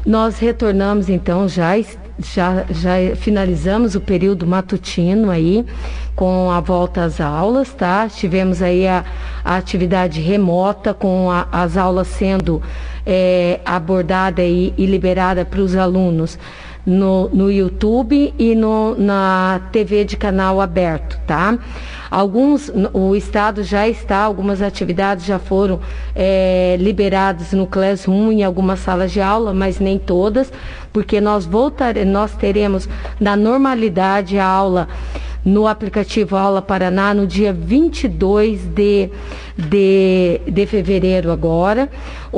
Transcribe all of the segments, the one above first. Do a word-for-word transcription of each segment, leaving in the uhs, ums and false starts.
Nós retornamos então, já, já, já finalizamos o período matutino aí, com a volta às aulas, tá? Tivemos aí a, a atividade remota, com a, as aulas sendo é, abordada e, e liberada para os alunos no, no YouTube e no, na T V de canal aberto, tá? Alguns, o Estado já está, algumas atividades já foram é, liberadas no Classroom em algumas salas de aula, mas nem todas, porque nós voltaremos, nós teremos na normalidade a aula no aplicativo Aula Paraná no dia vinte e dois de, de, de fevereiro agora,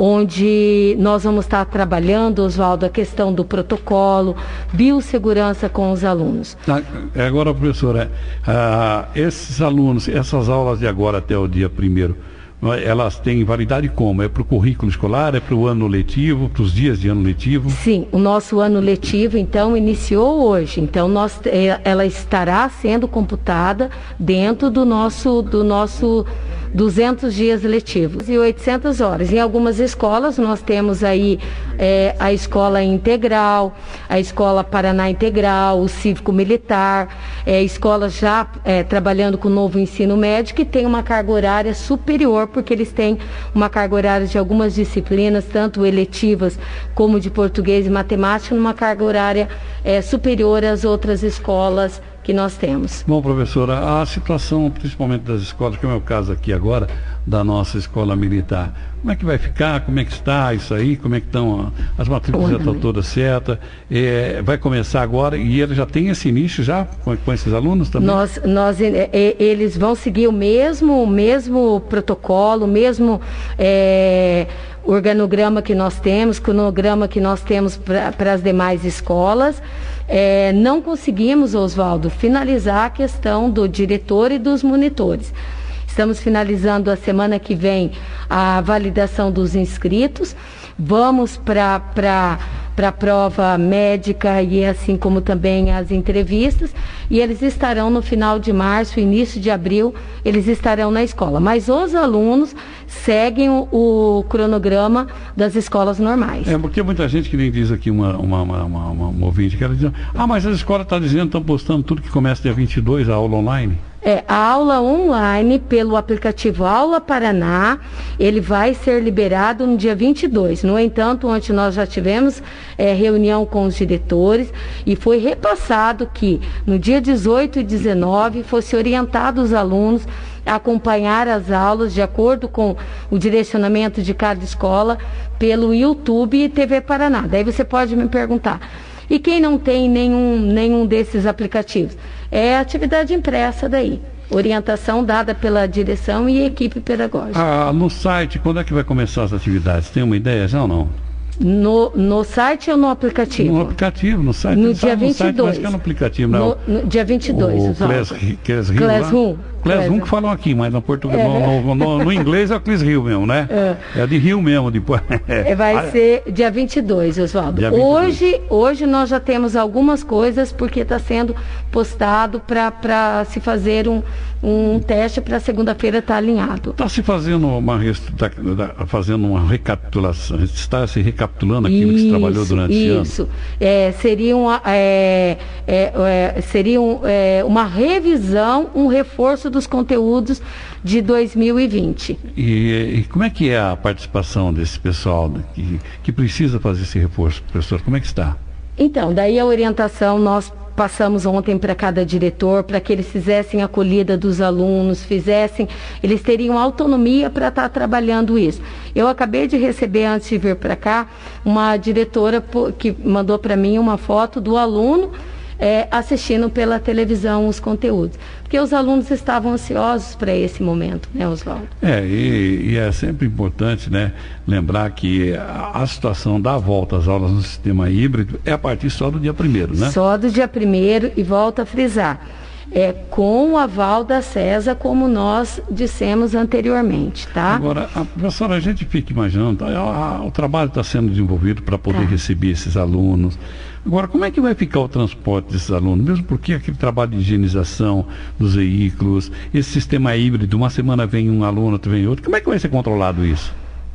onde nós vamos estar trabalhando, Oswaldo, a questão do protocolo, biossegurança com os alunos. Agora, professora, ah, esses alunos, essas aulas de agora até o dia primeiro, elas têm validade como? É para o currículo escolar, é para o ano letivo, para os dias de ano letivo? Sim, o nosso ano letivo, então, iniciou hoje. Então, nós, ela estará sendo computada dentro do nosso, do nosso duzentos dias letivos e oitocentas horas. Em algumas escolas, nós temos aí é, a escola integral, a escola Paraná Integral, o cívico-militar, é, escolas já é, trabalhando com o novo ensino médio, que tem uma carga horária superior, porque eles têm uma carga horária de algumas disciplinas, tanto eletivas como de português e matemática, numa carga horária é, superior às outras escolas que nós temos. Bom, professora, a situação, principalmente das escolas, como é o caso aqui agora, da nossa escola militar, como é que vai ficar, como é que está isso aí, como é que estão, as matrículas já estão todas certas, é, vai começar agora e ele já tem esse início já com, com esses alunos também? Nós, nós, é, eles vão seguir o mesmo, o mesmo protocolo, o mesmo é, organograma que nós temos, cronograma que nós temos para as demais escolas. É, não conseguimos, Oswaldo, finalizar a questão do diretor e dos monitores. Estamos finalizando a semana que vem a validação dos inscritos. Vamos para para a prova médica e assim como também as entrevistas, e eles estarão no final de março, início de abril, eles estarão na escola. Mas os alunos seguem o, o cronograma das escolas normais. É, porque muita gente que nem diz aqui, uma, uma, uma, uma, uma ouvinte, que ela diz, ah, mas a escola está dizendo, estão postando tudo que começa dia vinte e dois, a aula online. É, a aula online pelo aplicativo Aula Paraná, ele vai ser liberado no dia vinte e dois. No entanto, ontem nós já tivemos é, reunião com os diretores e foi repassado que no dia dezoito e dezenove fosse orientado os alunos a acompanhar as aulas de acordo com o direcionamento de cada escola pelo YouTube e T V Paraná. Daí você pode me perguntar, e quem não tem nenhum, nenhum desses aplicativos? É atividade impressa daí. Orientação dada pela direção e equipe pedagógica. Ah, no site, quando é que vai começar as atividades? Tem uma ideia já ou não? No, no site ou no aplicativo? No aplicativo, no site. No dia vinte e dois. Mas que é no aplicativo, não? No, no dia vinte e dois. O Classroom. Classroom. Classroom que falam aqui, mas no português, é. no, no, no, no inglês é o Classroom mesmo, né? É, é de Rio mesmo. Depois. É, vai ser dia vinte e dois, Oswaldo. Hoje, hoje nós já temos algumas coisas, porque está sendo postado para se fazer um, um teste para segunda-feira estar tá alinhado. Está se fazendo uma, tá, fazendo uma recapitulação, está se recapitulando aquilo isso, que se trabalhou durante esse ano? Isso, é, seria, uma, é, é, é, seria um, é, uma revisão, um reforço dos conteúdos de dois mil e vinte. E, e como é que é a participação desse pessoal que, que precisa fazer esse reforço, professor? Como é que está? Então, daí a orientação nós passamos ontem para cada diretor, para que eles fizessem a acolhida dos alunos, fizessem, eles teriam autonomia para estar tá trabalhando isso. Eu acabei de receber, antes de vir para cá, uma diretora que mandou para mim uma foto do aluno É, assistindo pela televisão os conteúdos, porque os alunos estavam ansiosos para esse momento, né, Oswaldo? É, e, e é sempre importante, né, lembrar que a, a situação da volta às aulas no sistema híbrido é a partir só do dia primeiro, né? Só do dia primeiro, e volto a frisar, é com o aval da CESA, como nós dissemos anteriormente, tá? Agora, a, professora, a gente fica imaginando, a, a, o trabalho está sendo desenvolvido para poder tá. receber esses alunos. Agora, como é que vai ficar o transporte desses alunos? Mesmo porque aquele trabalho de higienização dos veículos, esse sistema híbrido, uma semana vem um aluno, outra vem outro, como é que vai ser controlado isso?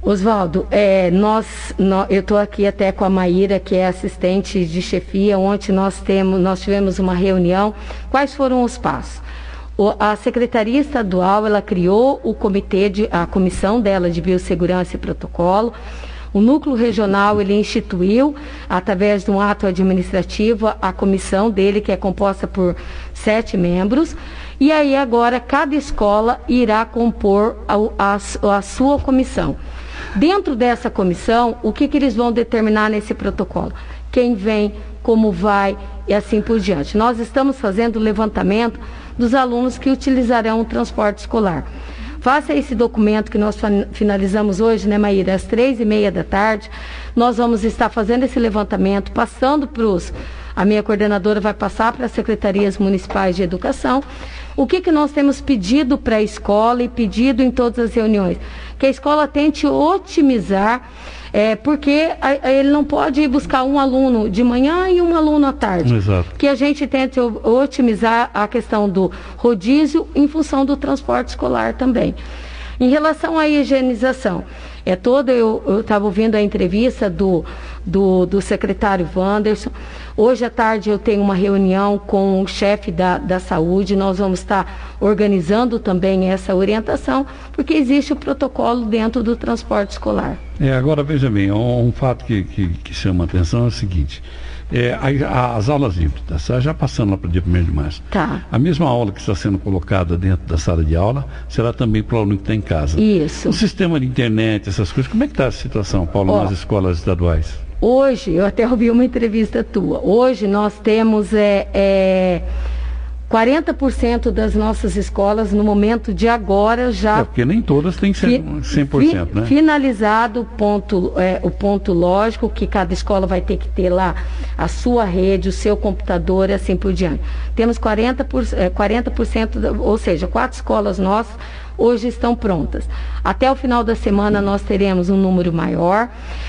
Oswaldo, é, nós, nós, eu estou aqui até com a Maíra, que é assistente de chefia. Ontem nós, temos, nós tivemos uma reunião. Quais foram os passos? O, a Secretaria Estadual, ela criou o comitê, de, a comissão dela de biossegurança e protocolo. O núcleo regional, ele instituiu, através de um ato administrativo, a comissão dele, que é composta por sete membros. E aí agora cada escola irá compor a, a, a sua comissão. Dentro dessa comissão, o que, que eles vão determinar nesse protocolo? Quem vem, como vai e assim por diante. Nós estamos fazendo o levantamento dos alunos que utilizarão o transporte escolar. Faça esse documento que nós finalizamos hoje, né, Maíra? Às três e meia da tarde, nós vamos estar fazendo esse levantamento, passando para os... A minha coordenadora vai passar para as secretarias municipais de educação. O que, que nós temos pedido para a escola e pedido em todas as reuniões? Que a escola tente otimizar, é, porque a, a, ele não pode ir buscar um aluno de manhã e um aluno à tarde. Exato. Que a gente tente otimizar a questão do rodízio em função do transporte escolar também. Em relação à higienização, é toda, eu estava ouvindo a entrevista do, do, do secretário Wanderson. Hoje à tarde eu tenho uma reunião com o chefe da, da saúde. Nós vamos estar organizando também essa orientação, porque existe o protocolo dentro do transporte escolar. É, agora veja bem, um, um fato que, que, que chama a atenção é o seguinte. É, a, as aulas híbridas, já passando lá para o dia primeiro de março. Tá. A mesma aula que está sendo colocada dentro da sala de aula será também para o aluno que está em casa. Isso. O sistema de internet, essas coisas, como é que está a situação, Paulo, Ó, nas escolas estaduais? Hoje, eu até ouvi uma entrevista tua, hoje nós temos é, é, quarenta por cento das nossas escolas no momento de agora já... É, porque nem todas têm cem por cento, fi, né? Finalizado o ponto, é, o ponto lógico, que cada escola vai ter que ter lá a sua rede, o seu computador e assim por diante. Temos quarenta por cento, é, quarenta por cento, ou seja, quatro escolas nossas hoje estão prontas. Até o final da semana nós teremos um número maior.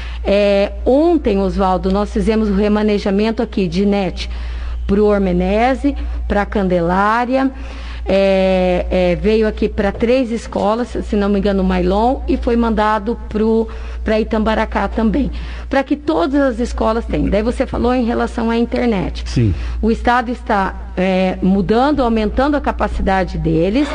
É, ontem, Oswaldo, nós fizemos o remanejamento aqui de net para o Ormenese, para a Candelária, é, é, veio aqui para três escolas, se não me engano, o Mailon, e foi mandado para Itambaracá também, para que todas as escolas tenham. Daí você falou em relação à internet. Sim. O Estado está é, mudando, aumentando a capacidade deles,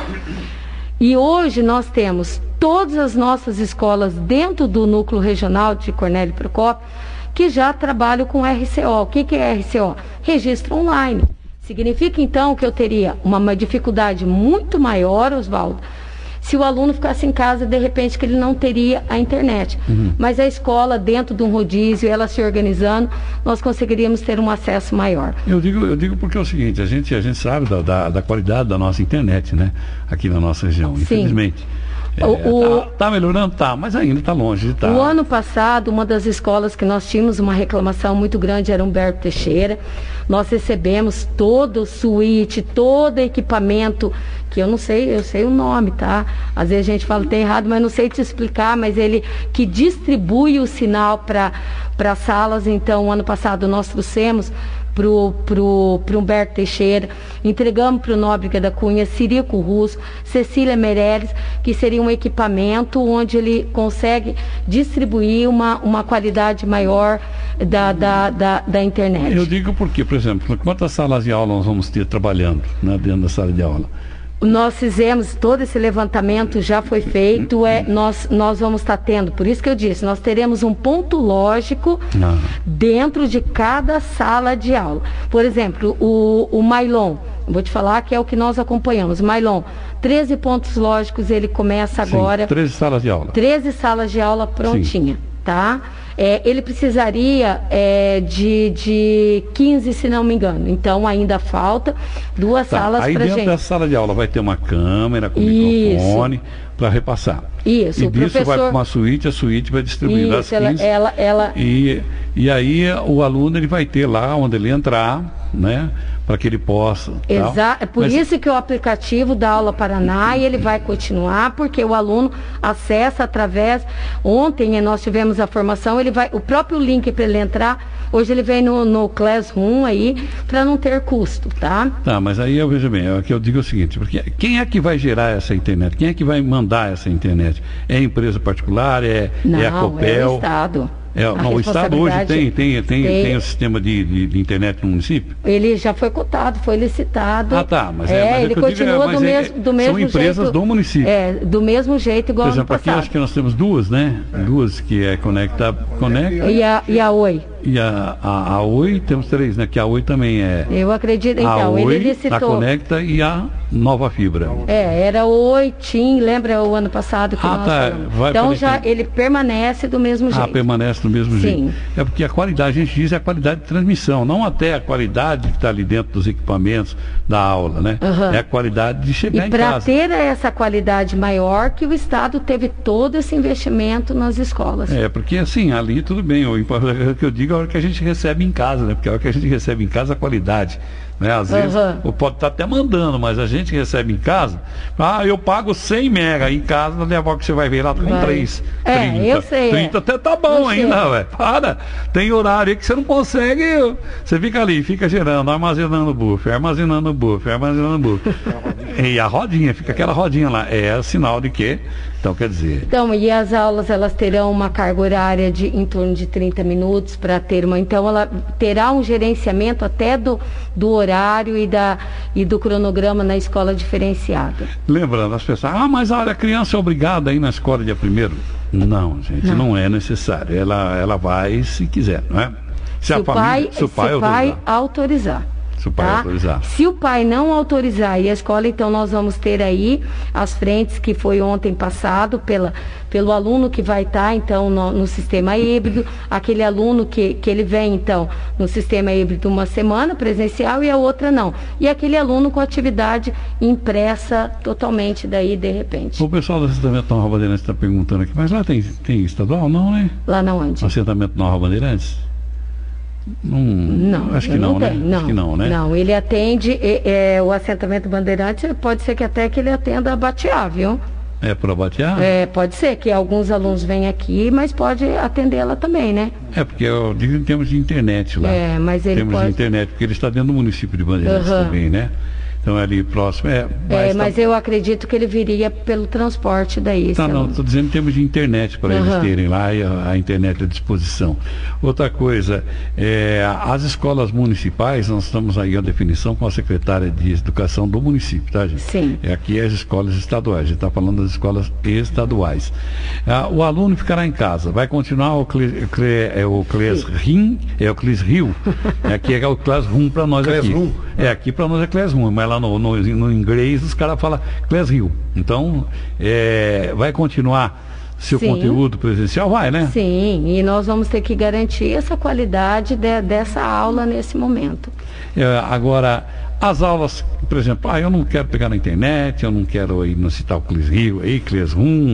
e hoje nós temos todas as nossas escolas dentro do núcleo regional de Cornélio Procópio que já trabalham com R C O. O que, que é R C O? Registro online. Significa então que eu teria uma, uma dificuldade muito maior, Oswaldo, se o aluno ficasse em casa, de repente, que ele não teria a internet. Uhum. Mas a escola, dentro de um rodízio, ela se organizando, nós conseguiríamos ter um acesso maior. Eu digo, eu digo porque é o seguinte, a gente, a gente sabe da, da, da qualidade da nossa internet, né? Aqui na nossa região, Sim. infelizmente. É, o, tá, tá melhorando, tá, mas ainda está longe de estar. O ano passado, uma das escolas que nós tínhamos uma reclamação muito grande era Humberto Teixeira. Nós recebemos todo o suíte, todo equipamento, que eu não sei, eu sei o nome, tá? Às vezes a gente fala que tem errado, mas não sei te explicar, mas ele que distribui o sinal para para salas. Então, ano passado nós trouxemos pro, pro, pro Humberto Teixeira, entregamos para o Nóbrega da Cunha, Cirico Russo, Cecília Meirelles, que seria um equipamento onde ele consegue distribuir uma, uma qualidade maior da, da, da, da internet. Eu digo porque, por exemplo, quantas salas de aula nós vamos ter trabalhando, né, dentro da sala de aula? Nós fizemos, todo esse levantamento já foi feito, é, nós, nós vamos estar tendo, por isso que eu disse, nós teremos um ponto lógico ah. dentro de cada sala de aula. Por exemplo, o, o Mailon, vou te falar que é o que nós acompanhamos, Mailon, treze pontos lógicos, ele começa agora... Sim, treze salas de aula. treze salas de aula prontinha, Sim. tá? É, ele precisaria é, de, de quinze, se não me engano. Então, ainda falta duas tá, salas para gente. Aí dentro da sala de aula vai ter uma câmera com Isso. microfone para repassar. Isso. E o disso professor... vai para uma suíte, a suíte vai distribuir Isso, as quinze. Ela, ela, ela... E, e aí o aluno ele vai ter lá onde ele entrar, né? Para que ele possa. Exato. É por Mas... isso que o aplicativo da Aula Paraná, ele vai continuar, porque o aluno acessa através. Ontem nós tivemos a formação, ele vai, o próprio link para ele entrar, hoje ele vem no, no Classroom aí, para não ter custo, tá? Tá, mas aí eu vejo bem, é que eu digo o seguinte, porque quem é que vai gerar essa internet? Quem é que vai mandar essa internet? É a empresa particular? É, não, é a Copel? É o Estado. É, não, o Estado hoje tem, tem, tem, tem, tem o sistema de, de, de internet no município? Ele já foi cotado, foi licitado. Ah, tá, mas, é, é, mas ele é que continua digo, do, é, mesmo, do mesmo são empresas jeito, do município. É, do mesmo jeito igual Por exemplo, ano aqui passado. acho que nós temos duas, né? Duas que é Conecta, Conecta e a, e a Oi. E a, a, a Oi, temos três, né? Que a Oi também é. Eu acredito, então, a Oi, ele licitou. a Conecta e a Nova Fibra. É, era Oi, TIM, lembra o ano passado que ah, nós tá. Vai Então para já ele... ele permanece do mesmo jeito. Ah, permanece do mesmo Sim. jeito. É porque a qualidade, a gente diz, é a qualidade de transmissão, não até a qualidade que está ali dentro dos equipamentos da aula, né? Uhum. É a qualidade de chegar e em casa. casa. E para ter essa qualidade maior, que o Estado teve todo esse investimento nas escolas. É, porque assim, ali tudo bem, o que eu digo é a hora que a gente recebe em casa, né? Porque a hora que a gente recebe em casa, a qualidade, né? Às vezes, uhum. pode estar até mandando, mas a gente recebe em casa, ah, eu pago cem mega em casa, na minha avó que você vai ver lá com vai. três, é, trinta. Eu sei, trinta é. até tá bom não ainda, velho. Para, tem horário aí que você não consegue, você fica ali, fica gerando, armazenando buffer, armazenando buffer, armazenando buffer. E a rodinha, fica aquela rodinha lá, é sinal de que, então quer dizer... Então, e as aulas, elas terão uma carga horária de em torno de trinta minutos para ter uma, então ela terá um gerenciamento até do, do horário e, da, e do cronograma na escola diferenciada. Lembrando, as pessoas, ah, mas olha, a criança é obrigada a ir na escola dia primeiro. Não, gente, não, não é necessário. Ela, ela vai se quiser, não é? Se, se a o família, pai, se o pai, se o pai autorizar. Se o pai tá? autorizar. Se o pai não autorizar e a escola, então nós vamos ter aí as frentes que foi ontem passado pela, pelo aluno que vai estar, então, no, no sistema híbrido, aquele aluno que, que ele vem, então, no sistema híbrido uma semana presencial e a outra não. E aquele aluno com atividade impressa totalmente daí, de repente. O pessoal do assentamento Nova Bandeirantes está perguntando aqui, mas lá tem, tem estadual? Não, né? Lá na onde? Assentamento Nova Bandeirantes? Não, não, acho que não, não né? Não, acho que não, né? Não, ele atende, é, é, o assentamento Bandeirantes, pode ser que até que ele atenda a Batiá, viu? É para Batiá? É, pode ser que alguns alunos venham aqui, mas pode atendê-la também, né? É, porque eu digo em termos de internet lá. É, mas ele termos pode... de internet, porque ele está dentro do município de Bandeirantes uhum. também, né? Então é ali próximo. É, é mas tá... eu acredito que ele viria pelo transporte daí. Tá, não, estou dizendo em termos de internet, para uhum. eles terem lá e a, a internet à disposição. Outra coisa, é, as escolas municipais, nós estamos aí a definição com a secretária de Educação do município, tá, gente? Sim. É, aqui é as escolas estaduais, a gente está falando das escolas estaduais. Ah, o aluno ficará em casa, vai continuar o Cles, Cle, é, o Classroom, é o Classroom, é, aqui é o Classroom para nós aqui. Classroom. É, aqui para nós é Classroom, mas lá no, no, no inglês os caras falam Classroom. Então, é, vai continuar seu Sim. conteúdo presencial? Vai, né? Sim, e nós vamos ter que garantir essa qualidade de, dessa aula nesse momento. É, agora, as aulas, por exemplo, ah, eu não quero pegar na internet, eu não quero ir no citar o Classroom, aí, Classroom,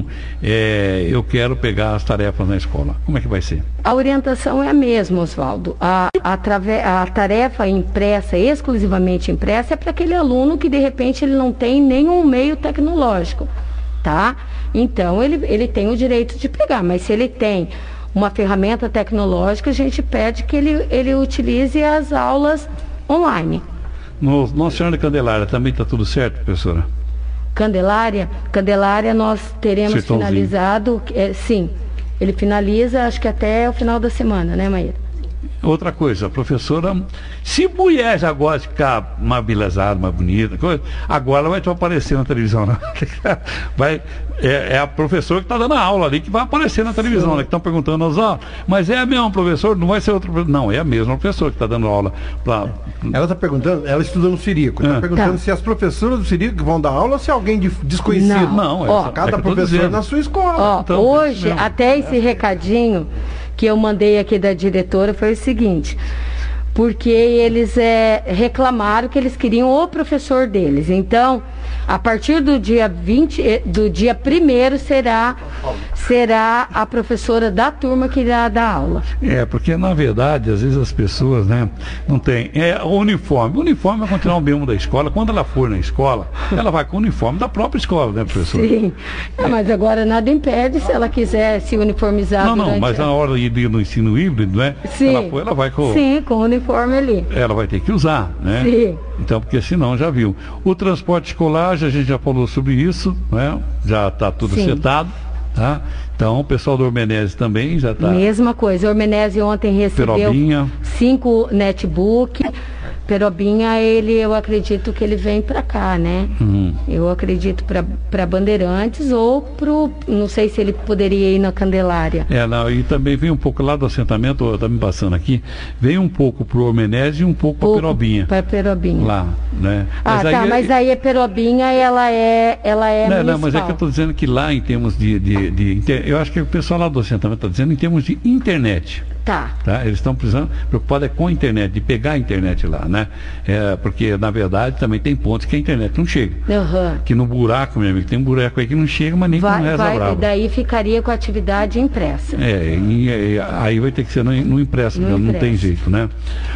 é, eu quero pegar as tarefas na escola. Como é que vai ser? A orientação é a mesma, Oswaldo. A, a, a tarefa impressa, exclusivamente impressa, é para aquele aluno que de repente ele não tem nenhum meio tecnológico, tá? Então ele, ele tem o direito de pegar, mas se ele tem uma ferramenta tecnológica, a gente pede que ele, ele utilize as aulas online. No, Nossa Senhora da Candelária também está tudo certo, professora? Candelária? Candelária nós teremos finalizado, é, sim, ele finaliza acho que até o final da semana, né, Maíra? Outra coisa, a professora, se mulher já gosta de ficar mais belezada, mais bonita, coisa, agora ela vai te aparecer na televisão, né? vai, é, é a professora que está dando a aula ali que vai aparecer na televisão, né? Que estão perguntando, ó, mas é a mesma professora, não vai ser outra professora. Não, é a mesma professora que está dando aula. Pra... Ela está perguntando, ela estuda no Cirico, está é. perguntando tá. se as professoras do Cirico vão dar aula ou se é alguém de, desconhecido. Não, não ó, cada é professor na sua escola. Ó, então, hoje, até esse recadinho que eu mandei aqui da diretora foi o seguinte, porque eles é, reclamaram que eles queriam o professor deles. Então, a partir do dia vinte, do dia primeiro será, será a professora da turma que irá dar aula. É, porque na verdade, às vezes as pessoas, né, não tem. É o uniforme. O uniforme vai continuar o mesmo da escola. Quando ela for na escola, ela vai com o uniforme da própria escola, né, professor? Sim. É, mas agora nada impede se ela quiser se uniformizar. Não, não, mas na hora de ir no ensino híbrido, né? Sim. Ela, for, ela vai com. Sim, com o uniforme ali. Ela vai ter que usar, né? Sim. Então, porque senão já viu. O transporte escolar, a gente já falou sobre isso, né? Já está tudo Sim. setado, tá? Então, o pessoal do Ormenese também já está. Mesma coisa. O Ormenese ontem recebeu Perobinha. cinco netbook. Perobinha, ele, eu acredito que ele vem para cá, né? Uhum. Eu acredito para Bandeirantes ou pro, não sei se ele poderia ir na Candelária. É, não, e também vem um pouco lá do assentamento, está me passando aqui, vem um pouco para o Ormenese e um pouco para Perobinha. Para Perobinha. Lá, né? Ah, mas tá, aí, mas aí a Perobinha, ela é, ela é não, municipal. não, mas é que eu estou dizendo que lá em termos de, de, de, de eu acho que o pessoal lá do assentamento está dizendo em termos de internet. Tá. Tá? Eles estão precisando, preocupados é com a internet, de pegar a internet lá, né? É, porque, na verdade, também tem pontos que a internet não chega. Uhum. Que no buraco, meu amigo, tem um buraco aí que não chega, mas nem vai, com reza vai, brava. E daí ficaria com a atividade impressa. É, e, e, aí vai ter que ser no, no impresso, no não, impresso. Não tem jeito, né?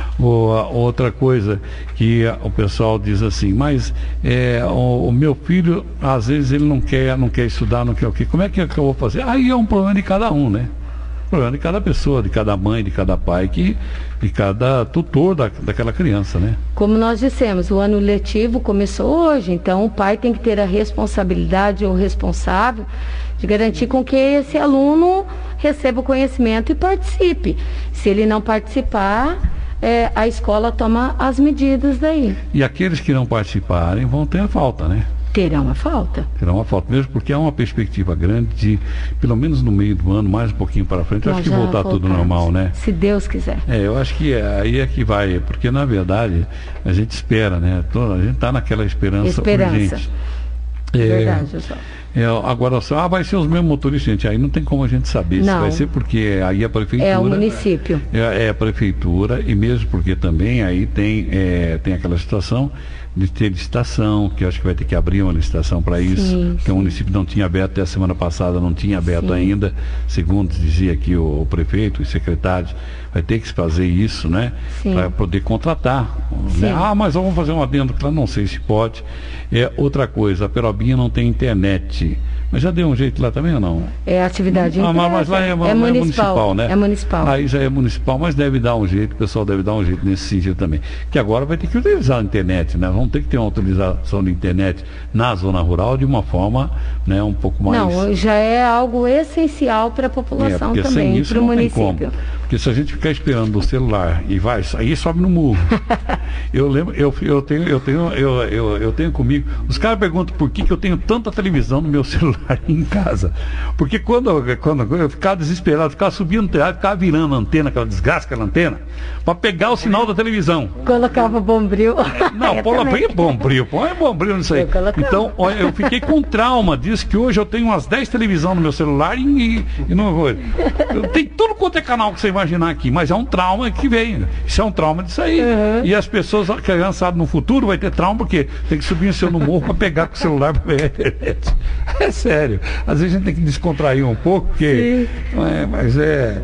O, a, outra coisa que a, o pessoal diz assim, mas é, o, o meu filho, às vezes, ele não quer, não quer estudar, não quer o quê? Como é que, que eu vou fazer? Aí é um problema de cada um, né? Problema de cada pessoa, de cada mãe, de cada pai, que, de cada tutor da, daquela criança, né? Como nós dissemos, o ano letivo começou hoje, então o pai tem que ter a responsabilidade ou responsável de garantir com que esse aluno receba o conhecimento e participe. Se ele não participar, é, a escola toma as medidas daí. E aqueles que não participarem vão ter a falta, né? Terão a falta. Terão uma falta, mesmo porque há uma perspectiva grande de, pelo menos no meio do ano, mais um pouquinho para frente, eu acho que voltar tudo normal, né? Se Deus quiser. É, eu acho que é, aí é que vai, porque na verdade a gente espera, né? A gente está naquela esperança, esperança. urgente. É, verdade, pessoal. É, agora só, ah, vai ser os mesmos motoristas, gente, aí não tem como a gente saber não. se vai ser, porque aí a prefeitura... É o município. É, é a prefeitura, e mesmo porque também aí tem, é, tem aquela situação de ter licitação, que eu acho que vai ter que abrir uma licitação para isso, sim, que sim. o município não tinha aberto até a semana passada, não tinha aberto sim. ainda, segundo dizia aqui o, o prefeito, os secretários, vai ter que fazer isso, né? Para poder contratar. Né? Ah, mas vamos fazer um adendo, claro, não sei se pode. É outra coisa, a Perobinha não tem internet. Mas já deu um jeito lá também ou não? É atividade ah, mas lá é, é, é, municipal, é municipal, né? É municipal. Aí já é municipal, mas deve dar um jeito, o pessoal deve dar um jeito nesse sentido também. Que agora vai ter que utilizar a internet, né? Vamos ter que ter uma utilização de internet na zona rural de uma forma, né, um pouco mais... Não, já é algo essencial para a população é, também, para o município. Porque se a gente ficar esperando o celular e vai, aí sobe no murro. eu lembro, eu, eu tenho, eu tenho, eu, eu, eu tenho comigo. Os caras perguntam por que, que eu tenho tanta televisão no meu celular em casa. Porque quando, quando eu ficava desesperado, ficava subindo no telhado, ficava virando a antena, aquela desgraça, aquela antena, para pegar o sinal da televisão. Colocava bombril. Não, põe bombril, põe bombril nisso aí. Então, olha, eu fiquei com trauma disso, que hoje eu tenho umas dez televisões no meu celular e, e, e não vou. Tem tudo quanto é canal que você imaginar aqui, mas é um trauma que vem. Isso é um trauma disso aí. Uhum. E as pessoas, a criança no futuro vai ter trauma porque tem que subir o seu no morro para pegar com o celular para pegar a internet. É sério. Às vezes a gente tem que descontrair um pouco, porque. É, mas é,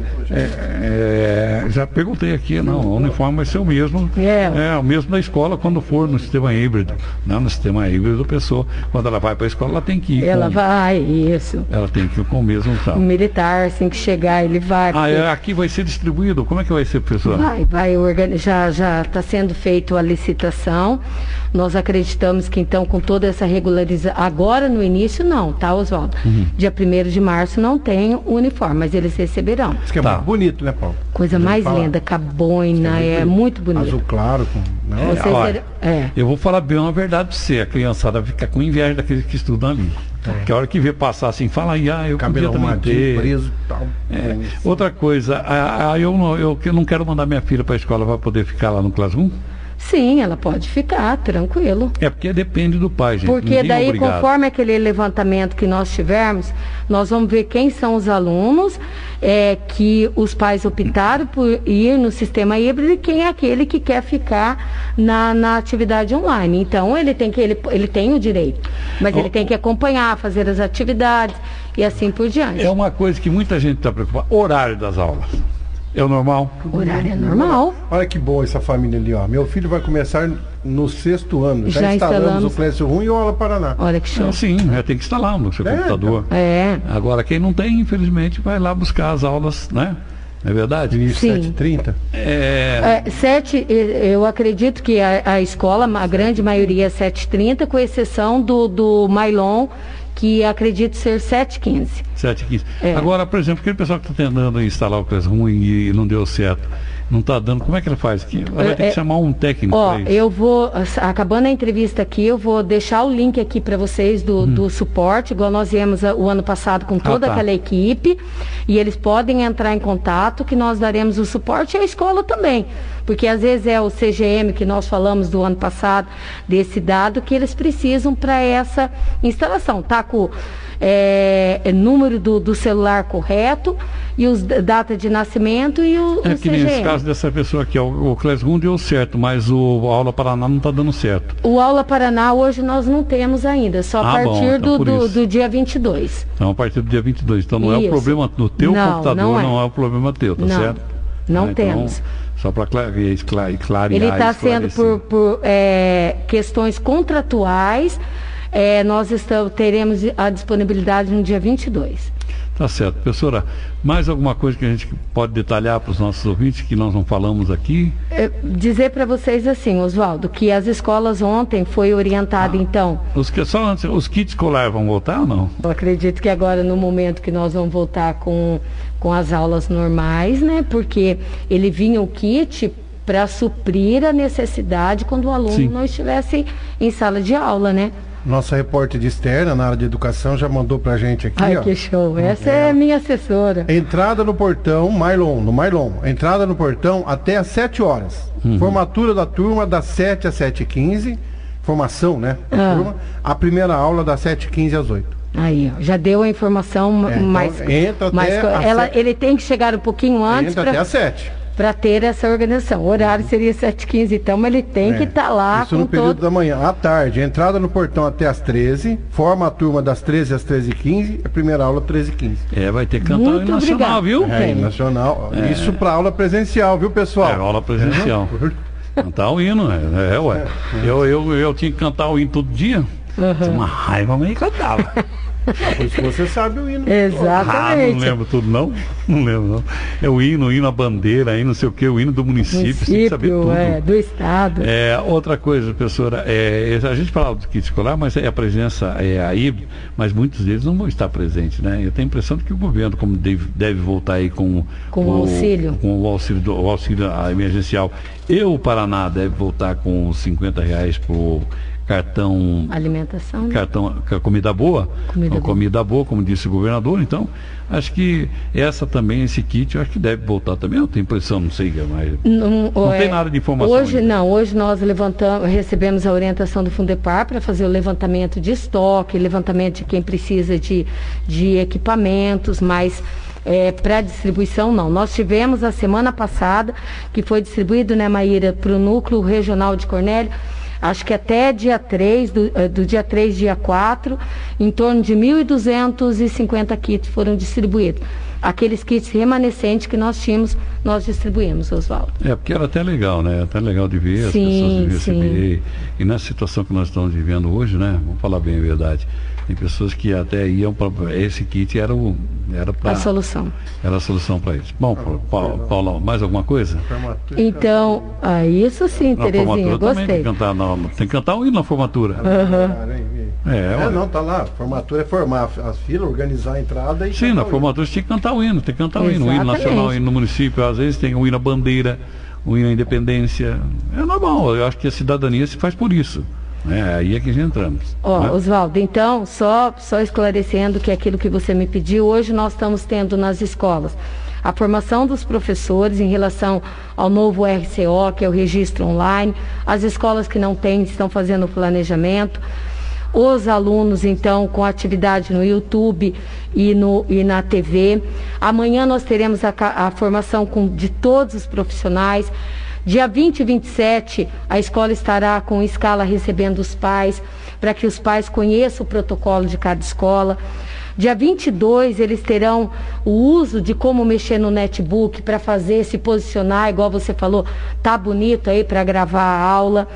é, é. Já perguntei aqui, não, o uniforme vai ser o mesmo. É, é o mesmo da escola quando for no sistema híbrido. Não, no sistema híbrido, a pessoa, quando ela vai para a escola, ela tem que ir. Ela com, vai, isso. Ela tem que ir com o mesmo tal. O militar, assim que chegar, ele vai. Ah, é, aqui vai ser distribuído? Como é que vai ser, professor? Vai, vai organizar, já está sendo feita a licitação. Nós acreditamos que então com toda essa regularização, agora no início não, tá, Oswaldo? Uhum. Dia primeiro de março não tem o uniforme, mas eles receberão. Isso que é tá. muito bonito, né, Paulo? Coisa mais fala... linda, com a boina, é, é muito bonito. Azul claro. Com... Não, é, olha, é. Eu vou falar bem uma verdade para você, a criançada fica com inveja daqueles que estudam ali. É. Que a hora que vê passar assim, fala aí, ah, eu cabelo podia também ter. Preso, tal. É. Outra coisa, ah, eu, não, eu, eu não quero mandar minha filha para a escola para poder ficar lá no Classroom. Sim, ela pode ficar, tranquilo. É porque depende do pai, gente. Porque Ninguém é daí, obrigado. conforme aquele levantamento que nós tivermos, nós vamos ver quem são os alunos é, que os pais optaram por ir no sistema híbrido e quem é aquele que quer ficar na, na atividade online. Então, ele tem, que, ele, ele tem o direito, mas Oh. ele tem que acompanhar, fazer as atividades e assim por diante. É uma coisa que muita gente está preocupada. Horário das aulas. É o normal? O horário é normal. Olha que boa essa família ali, ó. Meu filho vai começar no sexto ano. Já, Já instalamos, instalamos o Classroom e o Aula Paraná. Olha que show. É, sim, é, tem que instalar no seu É, computador. É. Agora, quem não tem, infelizmente, vai lá buscar as aulas, né? Não é verdade? Início Sim. sete e trinta. É, É, sete, eu acredito que a, a escola, a grande maioria é sete e trinta, com exceção do, do Mailon, que acredito ser sete e quinze. sete e quinze. É. Agora, por exemplo, aquele pessoal que está tentando instalar o Classroom e, e não deu certo, não está dando, como é que ele faz? Que ela vai ter É, que chamar um técnico Ó, para isso. eu vou, acabando a entrevista aqui, eu vou deixar o link aqui para vocês do, Hum. do suporte, igual nós viemos a- o ano passado com toda tá. aquela equipe, e eles podem entrar em contato que nós daremos o suporte e a escola também, porque às vezes é o C G M que nós falamos do ano passado, desse dado que eles precisam para essa instalação, tá com é, é, número do, do celular correto e os d- data de nascimento e o, É o que nem C G esse M. caso dessa pessoa aqui, ó, o Classroom deu certo, mas o Aula Paraná não está dando certo. O Aula Paraná hoje nós não temos ainda, só a Ah, bom, partir então do, por do, isso. do dia vinte e dois. Então, a partir do dia vinte e dois. Então, não é o Isso. problema do teu Não, computador, não não é. é, o problema teu, tá Não, certo? não Ah, então, temos. só para clarear, Ele está sendo por, por é, questões contratuais, é, nós estamos, teremos a disponibilidade no dia vinte e dois. Tá certo. Professora, mais alguma coisa que a gente pode detalhar para os nossos ouvintes que nós não falamos aqui? É, dizer para vocês assim, Oswaldo, que as escolas ontem foi orientada, então, Os, que- só antes, os kits escolares vão voltar ou não? eu acredito que agora no momento que nós vamos voltar com, com as aulas normais, né? Porque ele vinha o kit para suprir a necessidade quando o aluno Sim. não estivesse em sala de aula, né? Nossa repórter de externa na área de educação já mandou pra gente aqui, Ai, ó. que show. Essa é minha assessora. Entrada no portão, Mailon, no Mailon. Entrada no portão até às sete horas. Uhum. Formatura da turma das sete às sete e quinze. Formação, né? da Ah. turma. A primeira aula das sete e quinze às oito. Aí, ó, já deu a informação É, então mais. entra mais até co- às ela, sete. ele tem que chegar um pouquinho antes Entra até para às sete. ter essa organização. O horário seria sete e quinze, então, mas ele tem que estar lá Isso com no período todo. da manhã. À tarde, entrada no portão até às treze. Forma a turma das treze às treze e quinze. A primeira aula treze e quinze. É, vai ter que cantar o Muito hino nacional, obrigado. viu? É, Tem. nacional. Isso para aula presencial, viu, pessoal? É, aula presencial. Cantar o hino, é, é ué. Eu, eu, eu tinha que cantar o hino todo dia. Tinha uma raiva, mas eu cantava. Por isso que você sabe o hino. Ah, Exatamente. não lembro tudo, não? Não lembro, não. É o hino, o hino, a bandeira, aí não sei o que, o hino do município, você tem que saber Município, tudo. é, do estado. É, outra coisa, professora, é, a gente falava do kit escolar, mas é a presença é aí, mas muitos deles não vão estar presentes, né? Eu tenho a impressão de que o governo, como deve, deve voltar aí com, Com o auxílio. com o auxílio, do, o auxílio emergencial, e o Paraná deve voltar com os cinquenta reais por cartão Alimentação. né? cartão, ca- comida boa, Comida ou boa. comida boa, como disse o governador, então, acho que essa também, esse kit, eu acho que deve voltar também, eu tenho impressão, não sei, mas Não, não é, tem nada de informação Hoje ainda. não, hoje nós levantamos, recebemos a orientação do Fundepar para fazer o levantamento de estoque, levantamento de quem precisa de, de equipamentos, mas é, para distribuição não. Nós tivemos a semana passada, que foi distribuído, né, Maíra, para o núcleo regional de Cornélio, acho que até dia três, do, eh, do dia três, dia quatro, em torno de mil duzentos e cinquenta kits foram distribuídos. Aqueles kits remanescentes que nós tínhamos, nós distribuímos, Oswaldo. É, porque era até legal, né? Até legal de ver, Sim, as pessoas de receber. sim. E nessa situação que nós estamos vivendo hoje, né? Vamos falar bem a verdade. Tem pessoas que até iam para. Esse kit era o. Era pra, A solução. Era a solução para isso. Bom, Paulo, Paulo, mais alguma coisa? Formatura. Então, ah, isso sim, Na Terezinha, formatura também tem gostei. que cantar, não, tem que cantar o hino na formatura. É, É, ué. não, tá lá. Formatura é formar as filas, organizar a entrada e. Sim, cantar na o hino. formatura você tinha que cantar o hino, tem que cantar o hino, o hino Exatamente. nacional, o hino no município, às vezes tem o hino à bandeira, o hino à independência. É normal, eu acho que a cidadania se faz por isso. É aí é que já entramos. Ó, né? Oswaldo, então, só, só esclarecendo que aquilo que você me pediu, hoje nós estamos tendo nas escolas a formação dos professores em relação ao novo R C O, que é o registro online. As escolas que não têm estão fazendo o planejamento. Os alunos, então, com atividade no YouTube e, no, e na T V. Amanhã nós teremos a, a formação com, de todos os profissionais. Dia vinte e vinte e sete, a escola estará com escala recebendo os pais, para que os pais conheçam o protocolo de cada escola. Dia vinte e dois, eles terão o uso de como mexer no netbook para fazer, se posicionar, igual você falou, tá bonito aí para gravar a aula.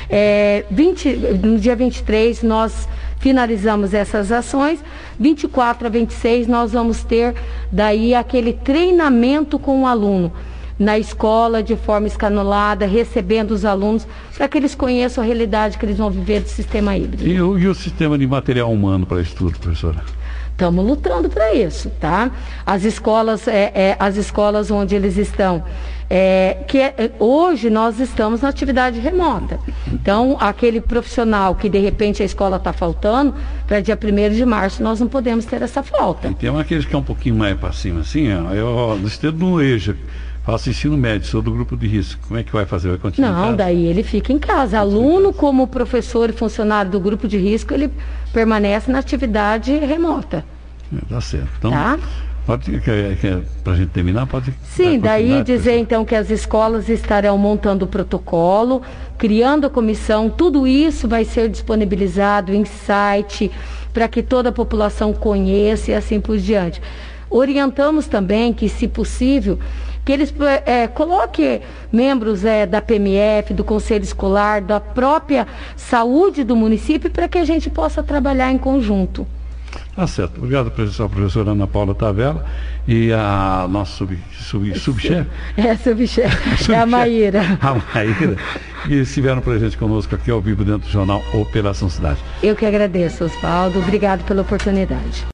É, vinte, no dia vinte e três, nós finalizamos essas ações. vinte e quatro a vinte e seis, nós vamos ter daí aquele treinamento com o aluno na escola, de forma escalonada, recebendo os alunos, para que eles conheçam a realidade que eles vão viver do sistema híbrido. E o, e o sistema de material humano para estudo, professora? Estamos lutando para isso, tá? As escolas, é, é, as escolas onde eles estão, é, que é, hoje nós estamos na atividade remota. Então, aquele profissional que de repente a escola está faltando, para dia primeiro de março nós não podemos ter essa falta. E tem aqueles que é um pouquinho mais para cima, assim, ó, eu, no estado do EJA, faço ensino médio, sou do grupo de risco. Como é que vai fazer? Vai continuar? Não, daí ele fica em casa. Aluno, como professor e funcionário do grupo de risco, ele permanece na atividade remota. É, tá certo. Então, tá? Pode, quer, quer, pra gente terminar, pode... Sim, daí dizer então que as escolas estarão montando o protocolo, criando a comissão, tudo isso vai ser disponibilizado em site, para que toda a população conheça e assim por diante. Orientamos também que, se possível, que eles é, coloquem membros é, da P M F, do Conselho Escolar, da própria saúde do município, para que a gente possa trabalhar em conjunto. Tá certo. Obrigado, professora, professora Ana Paula Tavella e a nossa sub, sub, subchefe. É, subchefe. É a Maíra. A Maíra, que estiveram presentes conosco aqui ao vivo dentro do jornal Operação Cidade. Eu que agradeço, Osvaldo. Obrigado pela oportunidade.